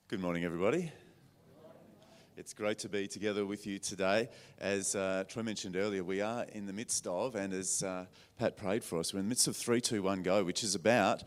Good morning, everybody. It's great to be together with you today. As Troy mentioned earlier, we are in the midst of, and as Pat prayed for us, we're in the midst of 3-2-1 Go, which is about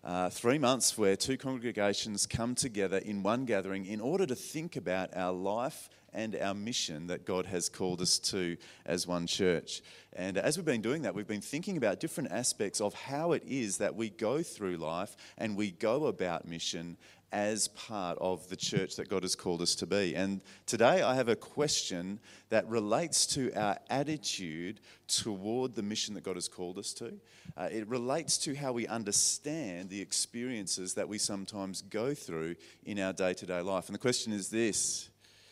3 months where two congregations come together in one gathering in order to think about our life and our mission that God has called us to as one church. And as we've been doing that, we've been thinking about different aspects of how it is that we go through life and we go about mission as part of the church that God has called us to be. And today I have a question that relates to our attitude toward the mission that God has called us to. It relates to how we understand the experiences that we sometimes go through in our day-to-day life. And the question is this: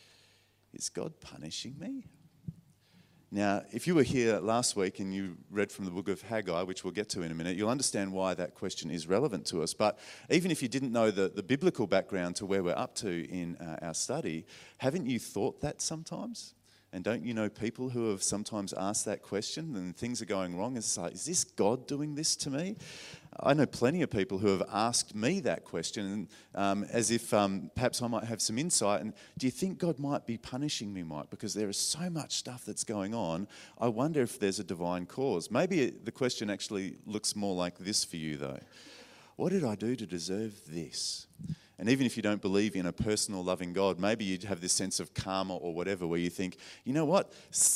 is God punishing me? Now, if you were here last week and you read from the book of Haggai, which we'll get to in a minute, you'll understand why that question is relevant to us. But even if you didn't know the biblical background to where we're up to in our study, haven't you thought that sometimes? And don't you know people who have sometimes asked that question and things are going wrong? It's like, is this God doing this to me? I know plenty of people who have asked me that question as if perhaps I might have some insight. And do you think God might be punishing me, Mike? Because there is so much stuff that's going on. I wonder if there's a divine cause. Maybe the question actually looks more like this for you, though. What did I do to deserve this? And even if you don't believe in a personal loving God, maybe you'd have this sense of karma or whatever where you think, you know what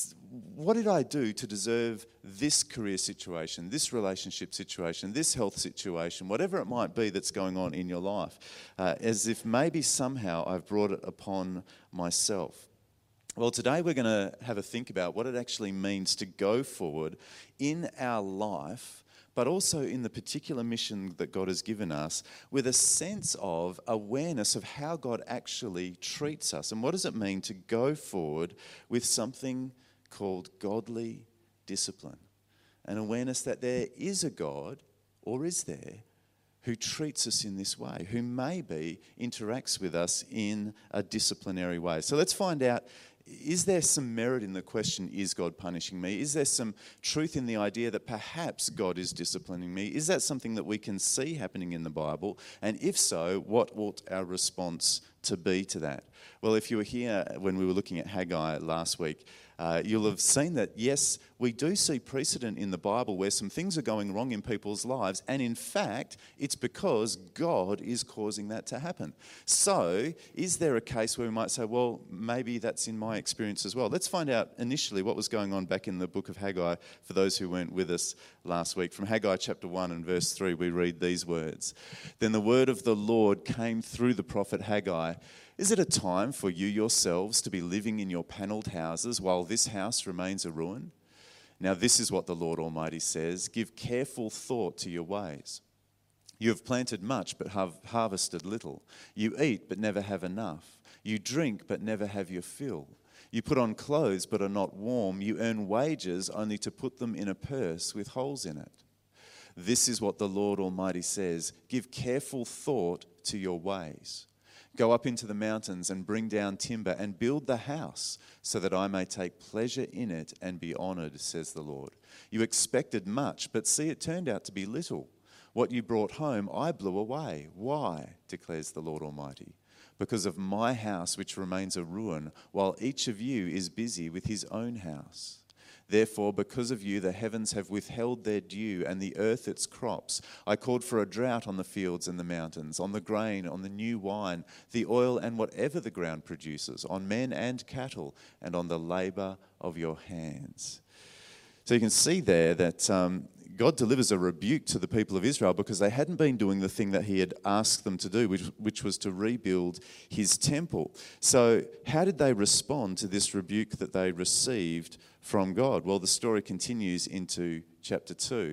did I do to deserve this career situation, this relationship situation, this health situation, whatever it might be that's going on in your life, as if maybe somehow I've brought it upon myself. Well, today we're going to have a think about what it actually means to go forward in our life, but also in the particular mission that God has given us, with a sense of awareness of how God actually treats us. And what does it mean to go forward with something called godly discipline? An awareness that there is a God, or is there, who treats us in this way, who maybe interacts with us in a disciplinary way. So let's find out, is there some merit in the question, is God punishing me? Is there some truth in the idea that perhaps God is disciplining me? Is that something that we can see happening in the Bible? And if so, what ought our response to be to that? Well, if you were here when we were looking at Haggai last week, you'll have seen that, yes, we do see precedent in the Bible where some things are going wrong in people's lives, and in fact, it's because God is causing that to happen. So, is there a case where we might say, well, maybe that's in my experience as well? Let's find out initially what was going on back in the book of Haggai for those who weren't with us last week. From Haggai chapter 1 and verse 3, we read these words: "Then the word of the Lord came through the prophet Haggai. Is it a time for you yourselves to be living in your panelled houses while this house remains a ruin? Now this is what the Lord Almighty says: give careful thought to your ways. You have planted much but have harvested little. You eat but never have enough. You drink but never have your fill. You put on clothes but are not warm. You earn wages only to put them in a purse with holes in it. This is what the Lord Almighty says: give careful thought to your ways. Go up into the mountains and bring down timber and build the house so that I may take pleasure in it and be honored, says the Lord. You expected much, but see, it turned out to be little. What you brought home, I blew away. Why, declares the Lord Almighty? Because of my house, which remains a ruin, while each of you is busy with his own house. Therefore, because of you, the heavens have withheld their dew and the earth its crops. I called for a drought on the fields and the mountains, on the grain, on the new wine, the oil and whatever the ground produces, on men and cattle, and on the labor of your hands." So you can see there that God delivers a rebuke to the people of Israel because they hadn't been doing the thing that he had asked them to do, which was to rebuild his temple. So how did they respond to this rebuke that they received from God? Well, the story continues into chapter 2.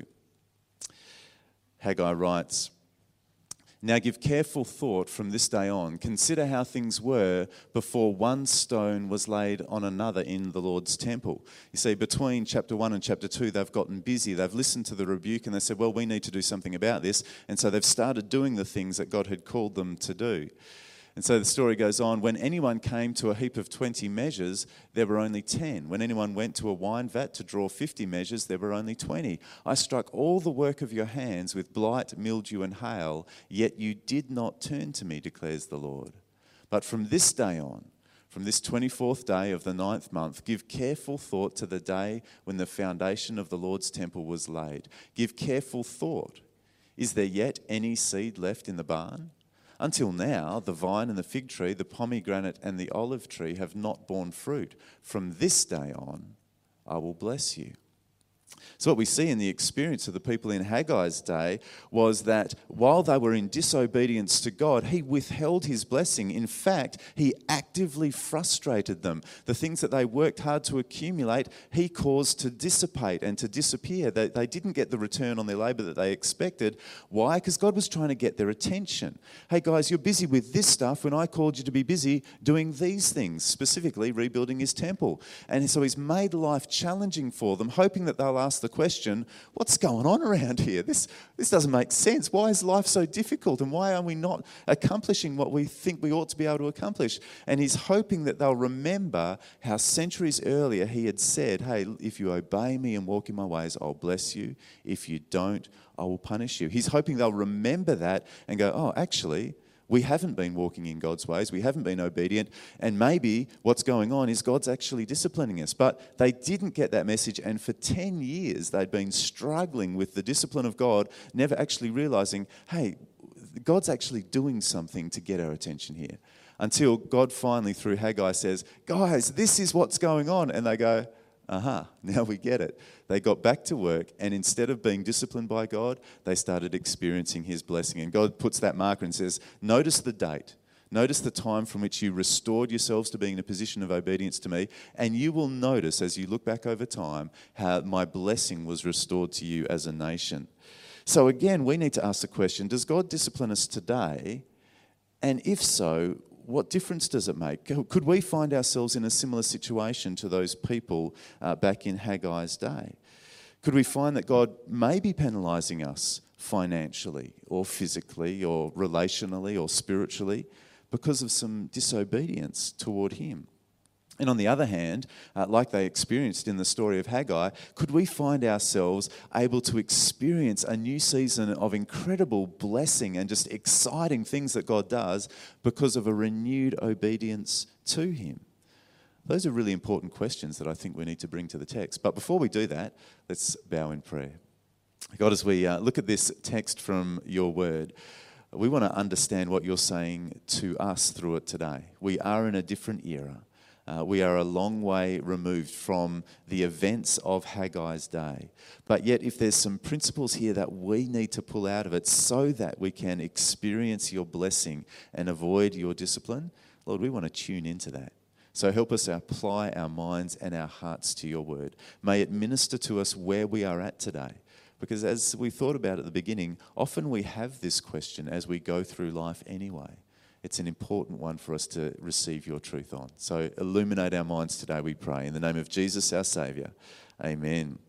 Haggai writes, "Now give careful thought from this day on. Consider how things were before one stone was laid on another in the Lord's temple." You see, between chapter 1 and chapter 2, they've gotten busy. They've listened to the rebuke and they said, well, we need to do something about this. And so they've started doing the things that God had called them to do. And so the story goes on. When anyone came to a heap of 20 measures, there were only 10. When anyone went to a wine vat to draw 50 measures, there were only 20. I struck all the work of your hands with blight, mildew, and hail, yet you did not turn to me, declares the Lord. But from this day on, from this 24th day of the 9th month, give careful thought to the day when the foundation of the Lord's temple was laid. Give careful thought. Is there yet any seed left in the barn? Until now, the vine and the fig tree, the pomegranate and the olive tree have not borne fruit. From this day on, I will bless you. So what we see in the experience of the people in Haggai's day was that while they were in disobedience to God, he withheld his blessing. In fact, he actively frustrated them. The things that they worked hard to accumulate, he caused to dissipate and to disappear. They didn't get the return on their labour that they expected. Why? Because God was trying to get their attention. Hey guys, you're busy with this stuff when I called you to be busy doing these things, specifically rebuilding his temple. And so he's made life challenging for them, hoping that they'll ask the question, what's going on around here? This doesn't make sense. Why is life so difficult? And why are we not accomplishing what we think we ought to be able to accomplish? And he's hoping that they'll remember how centuries earlier he had said, hey, if you obey me and walk in my ways, I'll bless you. If you don't, I will punish you. He's hoping they'll remember that and go, oh, actually, we haven't been walking in God's ways. We haven't been obedient. And maybe what's going on is God's actually disciplining us. But they didn't get that message. And for 10 years, they'd been struggling with the discipline of God, never actually realizing, hey, God's actually doing something to get our attention here. Until God finally, through Haggai, says, guys, this is what's going on. And they go, aha, now we get it. They got back to work, and instead of being disciplined by God, they started experiencing his blessing. And God puts that marker and says, notice the date. Notice the time from which you restored yourselves to being in a position of obedience to me, and you will notice as you look back over time how my blessing was restored to you as a nation. So again, we need to ask the question, does God discipline us today? And if so, what difference does it make? Could we find ourselves in a similar situation to those people back in Haggai's day? Could we find that God may be penalising us financially or physically or relationally or spiritually because of some disobedience toward him? And on the other hand, like they experienced in the story of Haggai, could we find ourselves able to experience a new season of incredible blessing and just exciting things that God does because of a renewed obedience to him? Those are really important questions that I think we need to bring to the text. But before we do that, let's bow in prayer. God, as we look at this text from your word, we want to understand what you're saying to us through it today. We are in a different era. We are a long way removed from the events of Haggai's day. But yet, if there's some principles here that we need to pull out of it so that we can experience your blessing and avoid your discipline, Lord, we want to tune into that. So help us apply our minds and our hearts to your word. May it minister to us where we are at today. Because as we thought about at the beginning, often we have this question as we go through life anyway. It's an important one for us to receive your truth on. So illuminate our minds today, we pray. In the name of Jesus, our Saviour. Amen.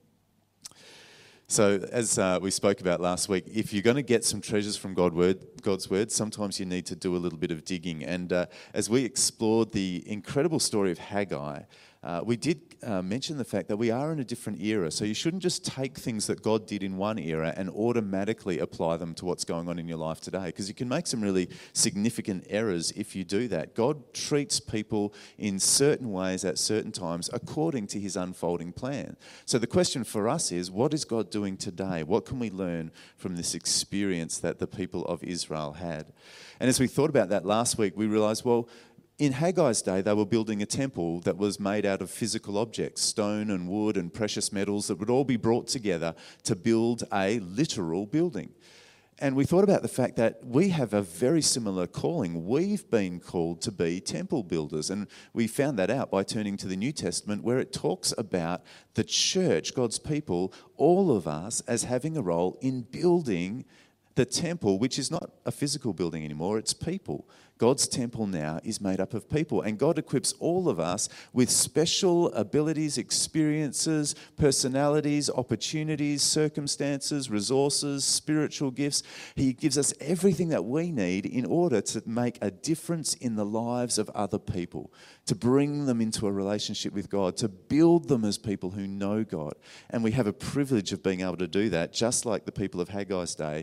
So as we spoke about last week, if you're going to get some treasures from God's word, sometimes you need to do a little bit of digging. And as we explored the incredible story of Haggai, we did mention the fact that we are in a different era. So you shouldn't just take things that God did in one era and automatically apply them to what's going on in your life today, because you can make some really significant errors if you do that. God treats people in certain ways at certain times according to his unfolding plan. So the question for us is, what is God doing today? What can we learn from this experience that the people of Israel had? And as we thought about that last week, we realized, well, in Haggai's day, they were building a temple that was made out of physical objects, stone and wood and precious metals that would all be brought together to build a literal building. And we thought about the fact that we have a very similar calling. We've been called to be temple builders. And we found that out by turning to the New Testament, where it talks about the church, God's people, all of us as having a role in building the temple, which is not a physical building anymore, it's people. God's temple now is made up of people, and God equips all of us with special abilities, experiences, personalities, opportunities, circumstances, resources, spiritual gifts. He gives us everything that we need in order to make a difference in the lives of other people, to bring them into a relationship with God, to build them as people who know God. And we have a privilege of being able to do that, just like the people of Haggai's day had the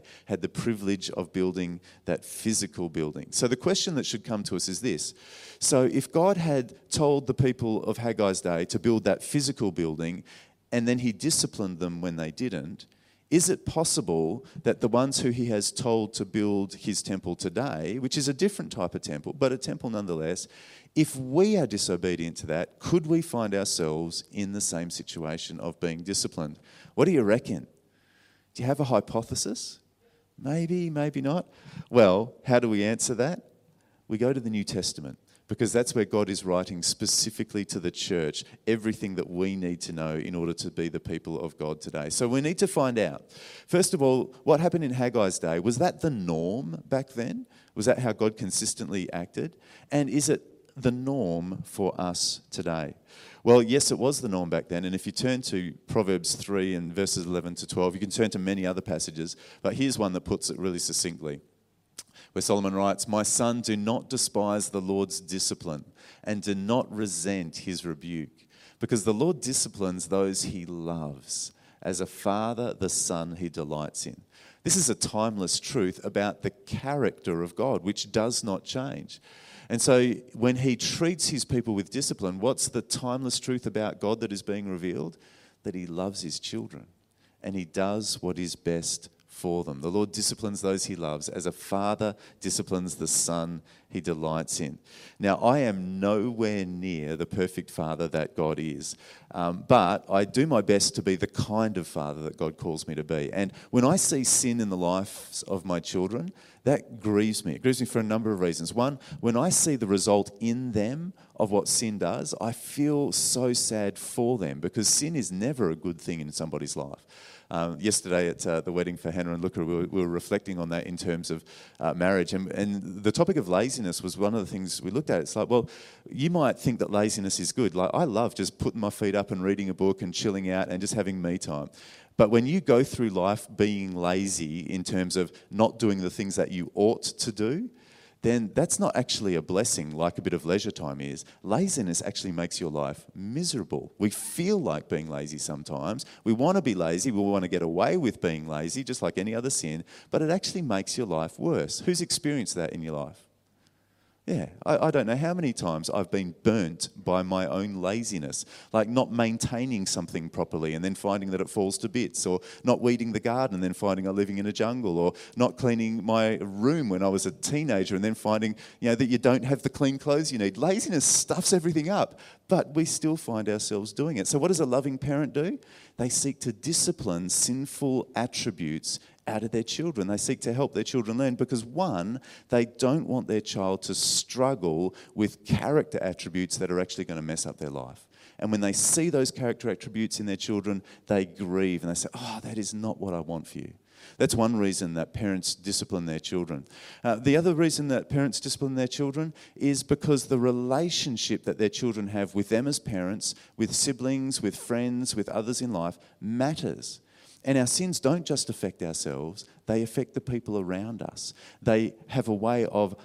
the privilege of building that physical building. So the question that should come to us is this. So if God had told the people of Haggai's day to build that physical building, and then he disciplined them when they didn't, is it possible that the ones who he has told to build his temple today, which is a different type of temple, but a temple nonetheless, if we are disobedient to that, could we find ourselves in the same situation of being disciplined? What do you reckon? Do you have a hypothesis? Maybe, maybe not. Well, how do we answer that? We go to the New Testament, because that's where God is writing specifically to the church everything that we need to know in order to be the people of God today. So we need to find out, first of all, what happened in Haggai's day. Was that the norm back then? Was that how God consistently acted? And is it the norm for us today? Well, yes, it was the norm back then. And if you turn to Proverbs 3 and verses 11 to 12, you can turn to many other passages, but here's one that puts it really succinctly, where Solomon writes, "My son, do not despise the Lord's discipline and do not resent his rebuke, because the Lord disciplines those he loves. As a father, the son he delights in." This is a timeless truth about the character of God, which does not change. And so when he treats his people with discipline, what's the timeless truth about God that is being revealed? That he loves his children and he does what is best for them. The Lord disciplines those he loves, as a father disciplines the son he delights in. Now, I am nowhere near the perfect father that God is, but I do my best to be the kind of father that God calls me to be. And when I see sin in the lives of my children, that grieves me. It grieves me for a number of reasons. One, when I see the result in them of what sin does, I feel so sad for them, because sin is never a good thing in somebody's life. Yesterday at the wedding for Hannah and Luca, we were reflecting on that in terms of marriage. And the topic of laziness was one of the things we looked at. It's like, well, you might think that laziness is good. Like, I love just putting my feet up and reading a book and chilling out and just having me time. But when you go through life being lazy in terms of not doing the things that you ought to do, then that's not actually a blessing like a bit of leisure time is. Laziness actually makes your life miserable. We feel like being lazy sometimes. We want to be lazy. We want to get away with being lazy, just like any other sin, but it actually makes your life worse. Who's experienced that in your life? Yeah, I don't know how many times I've been burnt by my own laziness, like not maintaining something properly and then finding that it falls to bits, or not weeding the garden and then finding I'm living in a jungle, or not cleaning my room when I was a teenager and then finding, that you don't have the clean clothes you need. Laziness stuffs everything up, but we still find ourselves doing it. So what does a loving parent do? They seek to discipline sinful attributes out of their children. They seek to help their children learn, because one, they don't want their child to struggle with character attributes that are actually going to mess up their life. And when they see those character attributes in their children, they grieve and they say, "Oh, that is not what I want for you." That's one reason that parents discipline their children. The other reason that parents discipline their children is because the relationship that their children have with them as parents, with siblings, with friends, with others in life matters. And our sins don't just affect ourselves, they affect the people around us. They have a way of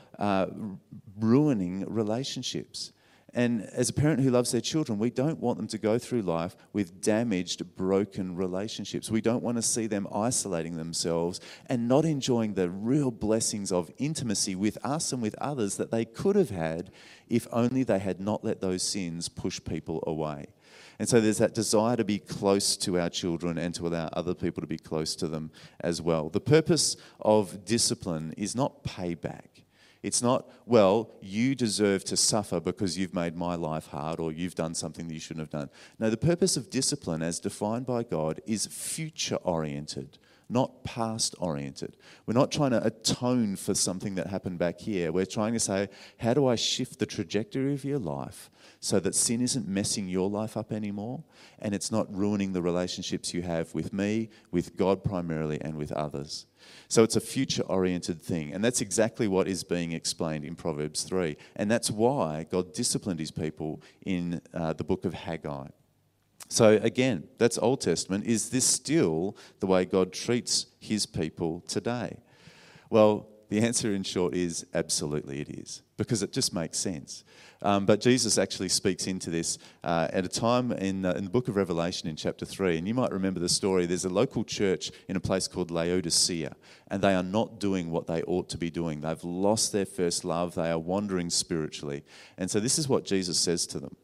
ruining relationships. And as a parent who loves their children, we don't want them to go through life with damaged, broken relationships. We don't want to see them isolating themselves and not enjoying the real blessings of intimacy with us and with others that they could have had if only they had not let those sins push people away. And so there's that desire to be close to our children and to allow other people to be close to them as well. The purpose of discipline is not payback. It's not, well, you deserve to suffer because you've made my life hard or you've done something that you shouldn't have done. No, the purpose of discipline, as defined by God, is future-oriented, not past-oriented. We're not trying to atone for something that happened back here. We're trying to say, how do I shift the trajectory of your life so that sin isn't messing your life up anymore and it's not ruining the relationships you have with me, with God primarily, and with others. So it's a future-oriented thing, and that's exactly what is being explained in Proverbs 3. And that's why God disciplined his people in the book of Haggai. So again, that's Old Testament. Is this still the way God treats his people today? Well, The answer in short is absolutely it is, because it just makes sense. But Jesus actually speaks into this at a time in the book of Revelation in chapter 3. And you might remember the story. There's a local church in a place called Laodicea, and they are not doing what they ought to be doing. They've lost their first love. They are wandering spiritually. And so this is what Jesus says to them.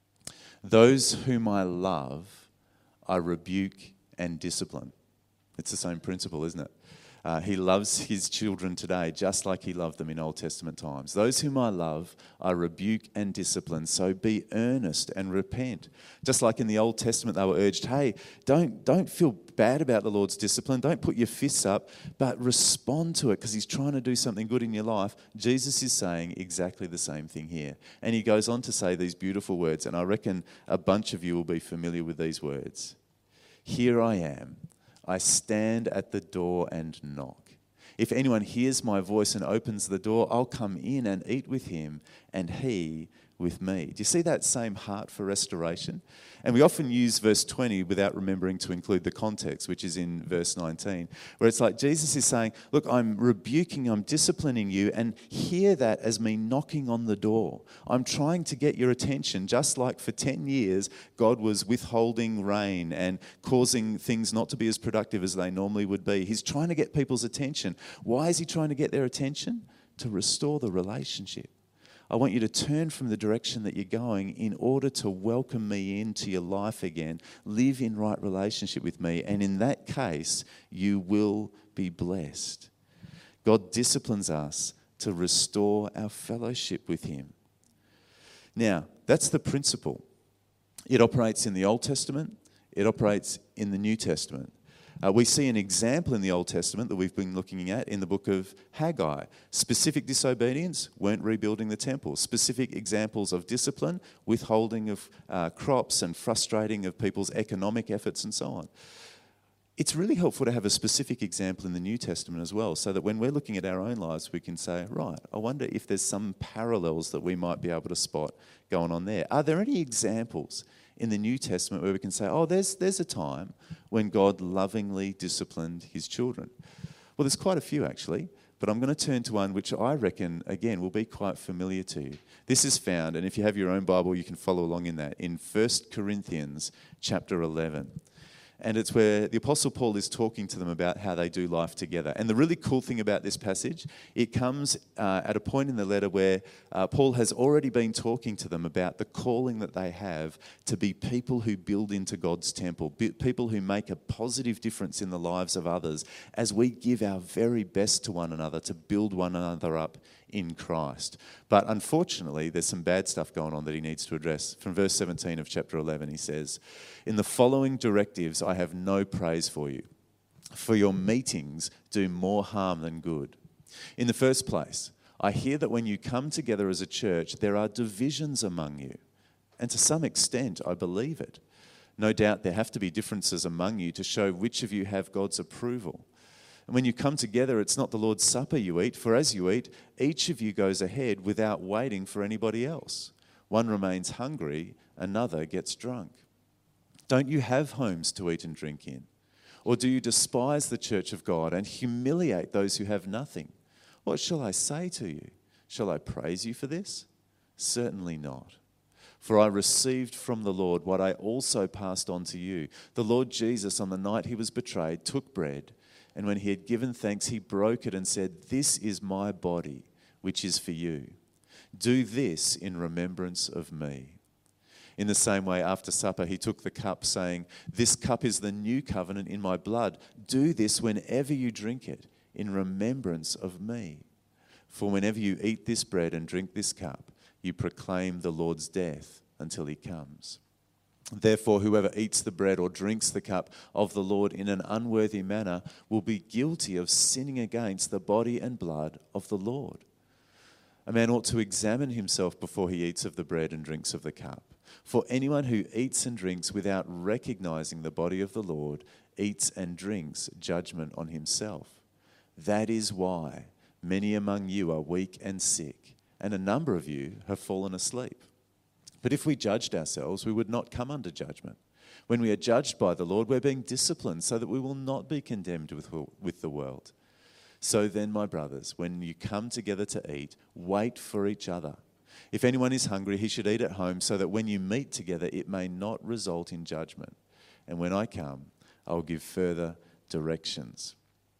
Those whom I love, I rebuke and discipline. It's the same principle, isn't it? He loves his children today just like he loved them in Old Testament times. Those whom I love, I rebuke and discipline. So be earnest and repent. Just like in the Old Testament, they were urged, hey, don't feel bad about the Lord's discipline. Don't put your fists up, but respond to it because he's trying to do something good in your life. Jesus is saying exactly the same thing here. And he goes on to say these beautiful words, and I reckon a bunch of you will be familiar with these words. Here I am. I stand at the door and knock. If anyone hears my voice and opens the door, I'll come in and eat with him and he with me. Do you see that same heart for restoration? And we often use verse 20 without remembering to include the context, which is in verse 19, where it's like Jesus is saying, look, I'm rebuking, I'm disciplining you, and hear that as me knocking on the door. I'm trying to get your attention, just like for 10 years, God was withholding rain and causing things not to be as productive as they normally would be. He's trying to get people's attention. Why is he trying to get their attention? To restore the relationship. I want you to turn from the direction that you're going in order to welcome me into your life again. Live in right relationship with me. And in that case, you will be blessed. God disciplines us to restore our fellowship with him. Now, that's the principle. It operates in the Old Testament. It operates in the New Testament. We see an example in the Old Testament that we've been looking at in the book of Haggai. Specific disobedience, weren't rebuilding the temple. Specific examples of discipline, withholding of crops and frustrating of people's economic efforts and so on. It's really helpful to have a specific example in the New Testament as well, so that when we're looking at our own lives, we can say, right, I wonder if there's some parallels that we might be able to spot going on there. Are there any examples in the New Testament where we can say, oh, there's a time when God lovingly disciplined his children? Well, there's quite a few actually, but I'm going to turn to one which I reckon, again, will be quite familiar to you. This is found, and if you have your own Bible, you can follow along in that, in 1 Corinthians chapter 11. And it's where the Apostle Paul is talking to them about how they do life together. And the really cool thing about this passage, it comes at a point in the letter where Paul has already been talking to them about the calling that they have to be people who build into God's temple, people who make a positive difference in the lives of others as we give our very best to one another to build one another up in Christ. But unfortunately, there's some bad stuff going on that he needs to address. From verse 17 of chapter 11, he says, in the following directives, I have no praise for you, for your meetings do more harm than good. In the first place, I hear that when you come together as a church, there are divisions among you. And to some extent, I believe it. No doubt there have to be differences among you to show which of you have God's approval. And when you come together, it's not the Lord's Supper you eat, for as you eat, each of you goes ahead without waiting for anybody else. One remains hungry, another gets drunk. Don't you have homes to eat and drink in? Or do you despise the church of God and humiliate those who have nothing? What shall I say to you? Shall I praise you for this? Certainly not. For I received from the Lord what I also passed on to you. The Lord Jesus, on the night he was betrayed, took bread, and when he had given thanks, he broke it and said, this is my body, which is for you. Do this in remembrance of me. In the same way, after supper, he took the cup, saying, this cup is the new covenant in my blood. Do this whenever you drink it, in remembrance of me. For whenever you eat this bread and drink this cup, you proclaim the Lord's death until he comes. Therefore, whoever eats the bread or drinks the cup of the Lord in an unworthy manner will be guilty of sinning against the body and blood of the Lord. A man ought to examine himself before he eats of the bread and drinks of the cup. For anyone who eats and drinks without recognizing the body of the Lord eats and drinks judgment on himself. That is why many among you are weak and sick, and a number of you have fallen asleep. But if we judged ourselves, we would not come under judgment. When we are judged by the Lord, we're being disciplined so that we will not be condemned with the world. So then, my brothers, when you come together to eat, wait for each other. If anyone is hungry, he should eat at home, so that when you meet together, it may not result in judgment. And when I come, I will give further directions.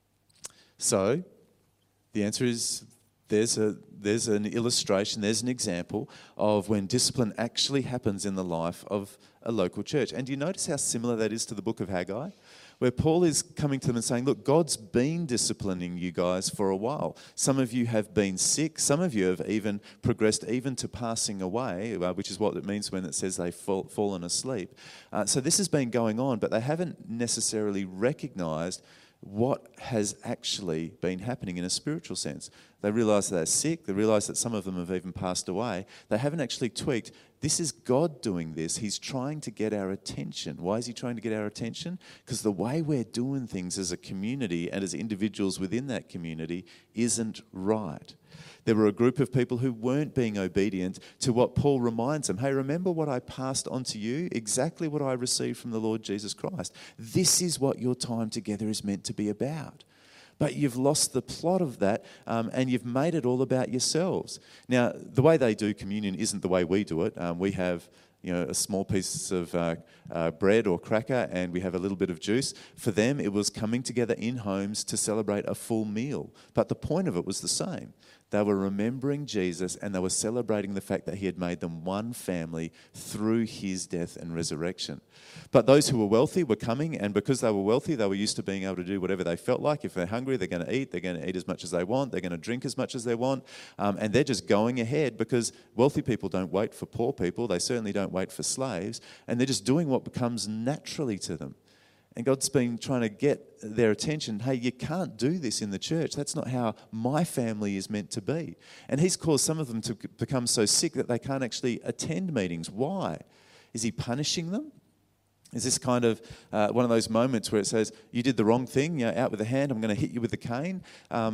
So, the answer is there's an illustration, there's an example of when discipline actually happens in the life of a local church. And do you notice how similar that is to the book of Haggai? Where Paul is coming to them and saying, look, God's been disciplining you guys for a while. Some of you have been sick. Some of you have even progressed even to passing away, which is what it means when it says they've fallen asleep. So this has been going on, but they haven't necessarily recognised what has actually been happening in a spiritual sense. They realise they're sick. They realise that some of them have even passed away. They haven't actually tweaked. This is God doing this. He's trying to get our attention. Why is he trying to get our attention? Because the way we're doing things as a community and as individuals within that community isn't right. There were a group of people who weren't being obedient to what Paul reminds them. Hey, remember what I passed on to you? Exactly what I received from the Lord Jesus Christ. This is what your time together is meant to be about. But you've lost the plot of that and you've made it all about yourselves. Now, the way they do communion isn't the way we do it. We have a small piece of bread or cracker and we have a little bit of juice. For them, it was coming together in homes to celebrate a full meal. But the point of it was the same. They were remembering Jesus and they were celebrating the fact that he had made them one family through his death and resurrection. But those who were wealthy were coming, and because they were wealthy, they were used to being able to do whatever they felt like. If they're hungry, they're going to eat. They're going to eat as much as they want. They're going to drink as much as they want. And they're just going ahead because wealthy people don't wait for poor people. They certainly don't wait for slaves. And they're just doing what becomes naturally to them. And God's been trying to get their attention. Hey, you can't do this in the church. That's not how my family is meant to be. And he's caused some of them to become so sick that they can't actually attend meetings. Why? Is he punishing them? Is this kind of one of those moments where it says, you did the wrong thing, out with the hand, I'm going to hit you with the cane,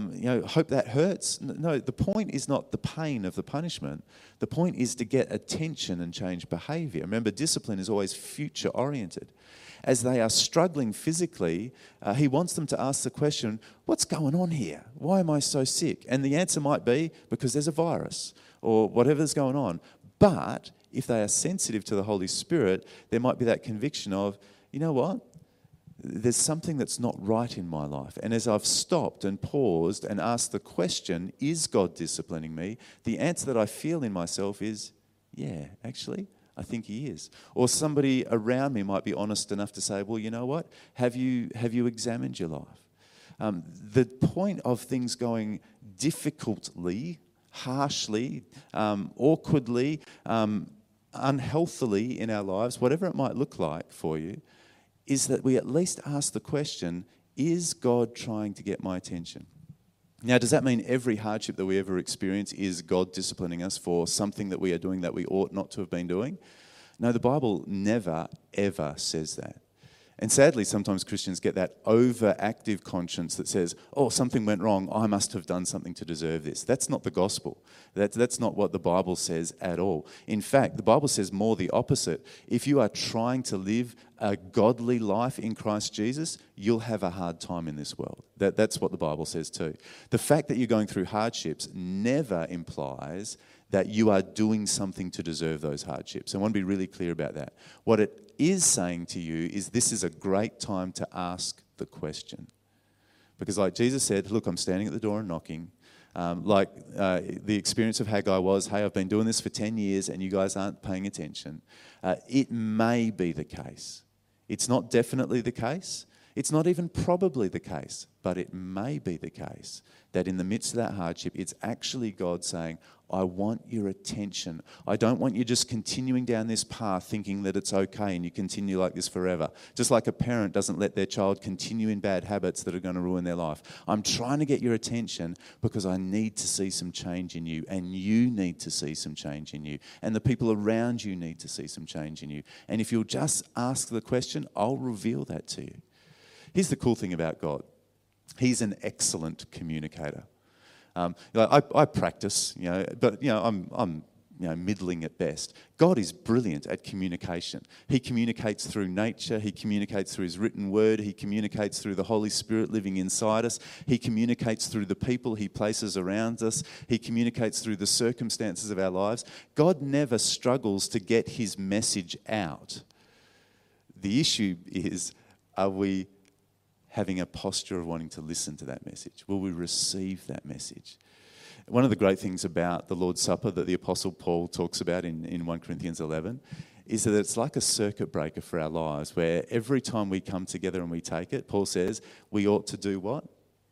hope that hurts? No, the point is not the pain of the punishment. The point is to get attention and change behaviour. Remember, discipline is always future-oriented. As they are struggling physically, he wants them to ask the question, what's going on here? Why am I so sick? And the answer might be, because there's a virus or whatever's going on. But if they are sensitive to the Holy Spirit, there might be that conviction of, you know what? There's something that's not right in my life. And as I've stopped and paused and asked the question, is God disciplining me? The answer that I feel in myself is, yeah, actually, I think he is. Or somebody around me might be honest enough to say, well, you know what? Have you examined your life? The point of things going difficultly, harshly, awkwardly, unhealthily in our lives, whatever it might look like for you, is that we at least ask the question, is God trying to get my attention? Now, does that mean every hardship that we ever experience is God disciplining us for something that we are doing that we ought not to have been doing? No, the Bible never, ever says that. And sadly, sometimes Christians get that overactive conscience that says, oh, something went wrong, I must have done something to deserve this. That's not the gospel. That's not what the Bible says at all. In fact, the Bible says more the opposite. If you are trying to live a godly life in Christ Jesus, you'll have a hard time in this world. That's what the Bible says too. The fact that you're going through hardships never implies that you are doing something to deserve those hardships. I want to be really clear about that. What it is saying to you is this is a great time to ask the question. Because like Jesus said, look, I'm standing at the door and knocking. The experience of Haggai was, hey, I've been doing this for 10 years and you guys aren't paying attention. It may be the case. It's not definitely the case. It's not even probably the case, but it may be the case that in the midst of that hardship, it's actually God saying, I want your attention. I don't want you just continuing down this path thinking that it's okay and you continue like this forever. Just like a parent doesn't let their child continue in bad habits that are going to ruin their life. I'm trying to get your attention because I need to see some change in you, and you need to see some change in you, and the people around you need to see some change in you. And if you'll just ask the question, I'll reveal that to you. Here's the cool thing about God. He's an excellent communicator. I practice, but I'm middling at best. God is brilliant at communication. He communicates through nature. He communicates through his written word. He communicates through the Holy Spirit living inside us. He communicates through the people he places around us. He communicates through the circumstances of our lives. God never struggles to get his message out. The issue is, are we having a posture of wanting to listen to that message? Will we receive that message? One of the great things about the Lord's Supper that the Apostle Paul talks about in 1 Corinthians 11 is that it's like a circuit breaker for our lives, where every time we come together and we take it, Paul says, we ought to do what?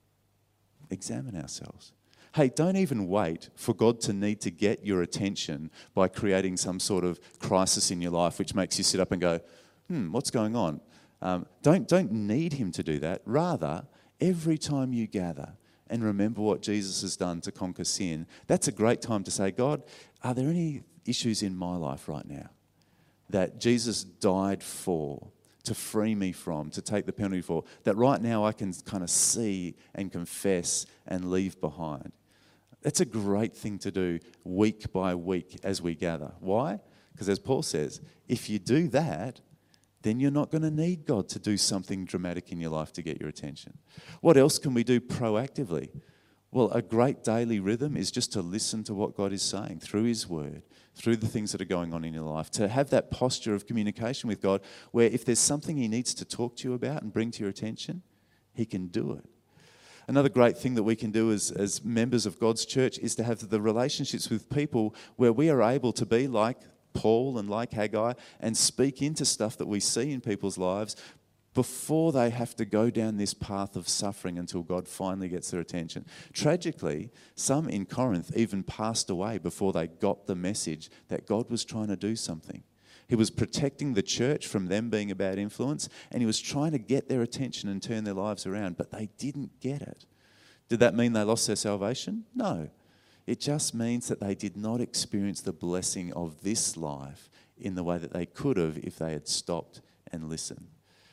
Examine ourselves. Hey, don't even wait for God to need to get your attention by creating some sort of crisis in your life which makes you sit up and go, what's going on? Don't need him to do that. Rather, every time you gather and remember what Jesus has done to conquer sin, that's a great time to say, God, are there any issues in my life right now that Jesus died for, to free me from, to take the penalty for, that right now I can kind of see and confess and leave behind? That's a great thing to do week by week as we gather. Why? Because as Paul says, if you do that, then you're not going to need God to do something dramatic in your life to get your attention. What else can we do proactively? Well, a great daily rhythm is just to listen to what God is saying through his word, through the things that are going on in your life, to have that posture of communication with God where if there's something he needs to talk to you about and bring to your attention, he can do it. Another great thing that we can do as members of God's church is to have the relationships with people where we are able to be like Paul and like Haggai and speak into stuff that we see in people's lives before they have to go down this path of suffering until God finally gets their attention. Tragically, some in Corinth even passed away before they got the message that God was trying to do something. He was protecting the church from them being a bad influence, and he was trying to get their attention and turn their lives around, but they didn't get it. Did that mean they lost their salvation? No. It just means that they did not experience the blessing of this life in the way that they could have if they had stopped and listened.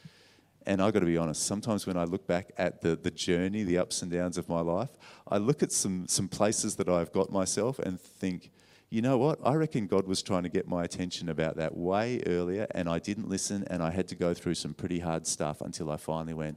And I've got to be honest, sometimes when I look back at the journey, the ups and downs of my life, I look at some places that I've got myself and think, you know what? I reckon God was trying to get my attention about that way earlier, and I didn't listen, and I had to go through some pretty hard stuff until I finally went,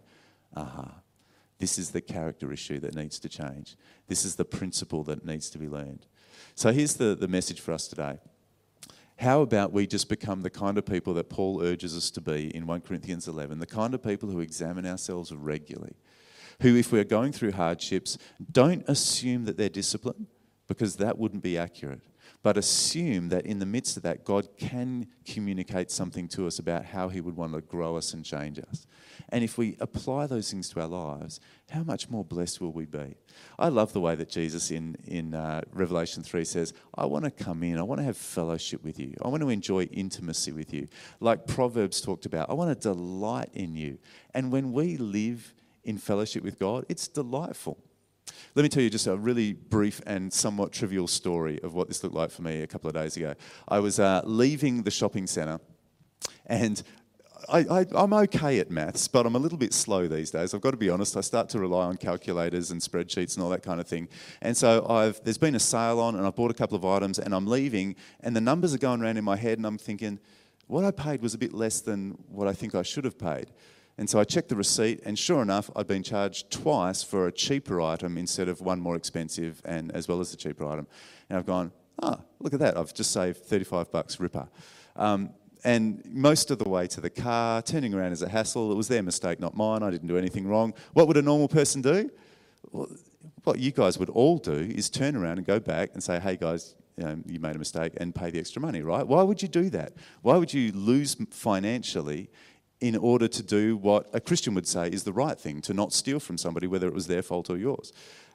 this is the character issue that needs to change. This is the principle that needs to be learned. So here's the message for us today. How about we just become the kind of people that Paul urges us to be in 1 Corinthians 11, the kind of people who examine ourselves regularly, who, if we're going through hardships, don't assume that they're disciplined, because that wouldn't be accurate, but assume that in the midst of that, God can communicate something to us about how he would want to grow us and change us. And if we apply those things to our lives, how much more blessed will we be? I love the way that Jesus in Revelation 3 says, I want to come in, I want to have fellowship with you, I want to enjoy intimacy with you. Like Proverbs talked about, I want to delight in you. And when we live in fellowship with God, it's delightful. Let me tell you just a really brief and somewhat trivial story of what this looked like for me a couple of days ago. I was leaving the shopping centre, and I'm okay at maths, but I'm a little bit slow these days. I've got to be honest. I start to rely on calculators and spreadsheets and all that kind of thing. And so there's been a sale on, and I bought a couple of items, and I'm leaving, and the numbers are going around in my head, and I'm thinking, what I paid was a bit less than what I think I should have paid. And so I checked the receipt, and sure enough, I'd been charged twice for a cheaper item instead of one more expensive, and as well as the cheaper item. And I've gone, look at that, I've just saved $35, ripper. And most of the way to the car, turning around is a hassle. It was their mistake, not mine. I didn't do anything wrong. What would a normal person do? Well, what you guys would all do is turn around and go back and say, hey guys, you made a mistake, and pay the extra money, right? Why would you do that? Why would you lose financially in order to do what a Christian would say is the right thing, to not steal from somebody, whether it was their fault or yours?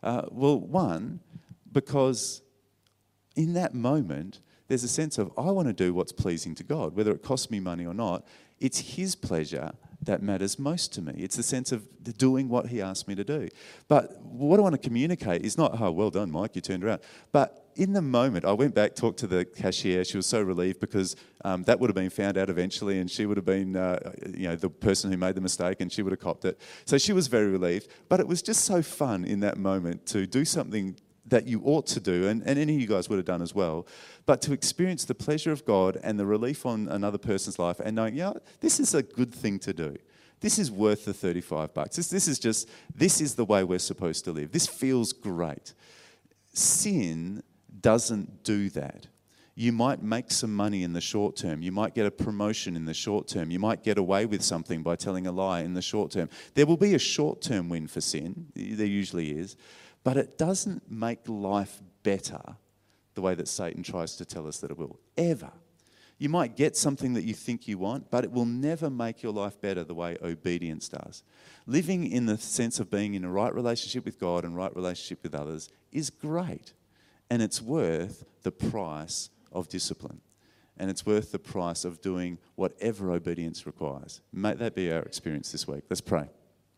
One, because in that moment, there's a sense of, I want to do what's pleasing to God, whether it costs me money or not. It's his pleasure that matters most to me. It's the sense of doing what he asked me to do. But what I want to communicate is not, oh, well done, Mike, you turned around. But in the moment, I went back, talked to the cashier. She was so relieved because that would have been found out eventually, and she would have been the person who made the mistake, and she would have copped it. So she was very relieved. But it was just so fun in that moment to do something that you ought to do, and any of you guys would have done as well, but to experience the pleasure of God and the relief on another person's life and knowing, this is a good thing to do. This is worth the $35. This is the way we're supposed to live. This feels great. Sin doesn't do that. You might make some money in the short term. You might get a promotion in the short term. You might get away with something by telling a lie in the short term. There will be a short-term win for sin. There usually is. But it doesn't make life better the way that Satan tries to tell us that it will, ever. You might get something that you think you want, but it will never make your life better the way obedience does. Living in the sense of being in a right relationship with God and right relationship with others is great. And it's worth the price of discipline. And it's worth the price of doing whatever obedience requires. May that be our experience this week. Let's pray.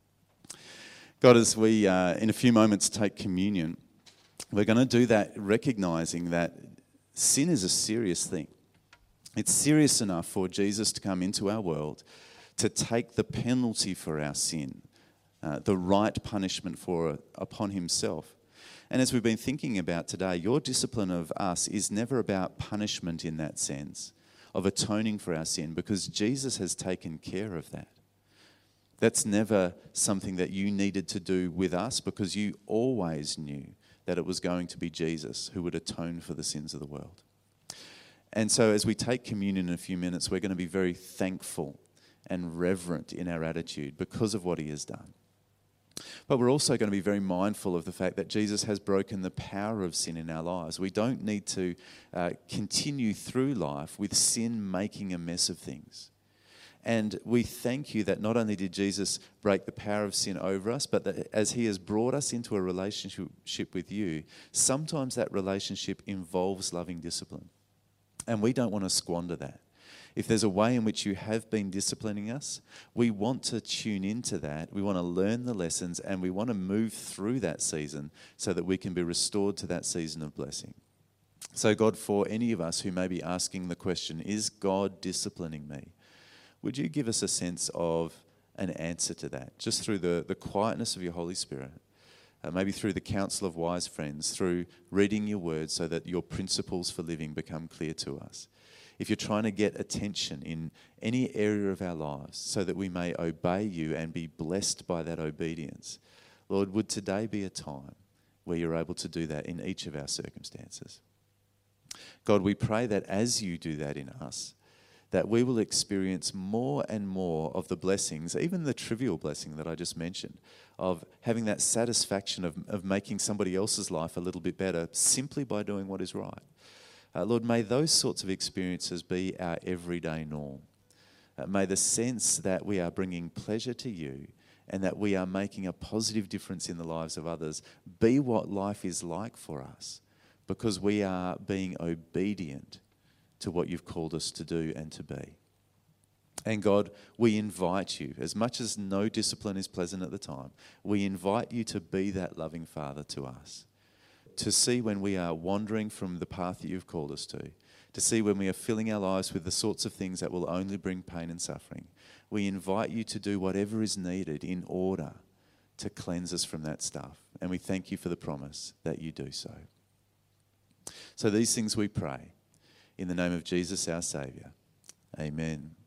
God, as we in a few moments take communion, we're going to do that recognizing that sin is a serious thing. It's serious enough for Jesus to come into our world, to take the penalty for our sin, the right punishment for it upon himself. And as we've been thinking about today, your discipline of us is never about punishment in that sense, of atoning for our sin, because Jesus has taken care of that. That's never something that you needed to do with us, because you always knew that it was going to be Jesus who would atone for the sins of the world. And so as we take communion in a few minutes, we're going to be very thankful and reverent in our attitude because of what he has done. But we're also going to be very mindful of the fact that Jesus has broken the power of sin in our lives. We don't need to continue through life with sin making a mess of things. And we thank you that not only did Jesus break the power of sin over us, but that as he has brought us into a relationship with you, sometimes that relationship involves loving discipline. And we don't want to squander that. If there's a way in which you have been disciplining us, we want to tune into that. We want to learn the lessons, and we want to move through that season so that we can be restored to that season of blessing. So God, for any of us who may be asking the question, is God disciplining me? Would you give us a sense of an answer to that, just through the quietness of your Holy Spirit, maybe through the counsel of wise friends, through reading your word so that your principles for living become clear to us. If you're trying to get attention in any area of our lives so that we may obey you and be blessed by that obedience, Lord, would today be a time where you're able to do that in each of our circumstances. God, we pray that as you do that in us, that we will experience more and more of the blessings, even the trivial blessing that I just mentioned, of having that satisfaction of making somebody else's life a little bit better simply by doing what is right. Lord, may those sorts of experiences be our everyday norm. May the sense that we are bringing pleasure to you and that we are making a positive difference in the lives of others be what life is like for us, because we are being obedient to what you've called us to do and to be. And God, we invite you, as much as no discipline is pleasant at the time, we invite you to be that loving Father to us, to see when we are wandering from the path that you've called us to see when we are filling our lives with the sorts of things that will only bring pain and suffering. We invite you to do whatever is needed in order to cleanse us from that stuff. And we thank you for the promise that you do so. So these things we pray in the name of Jesus, our Saviour. Amen.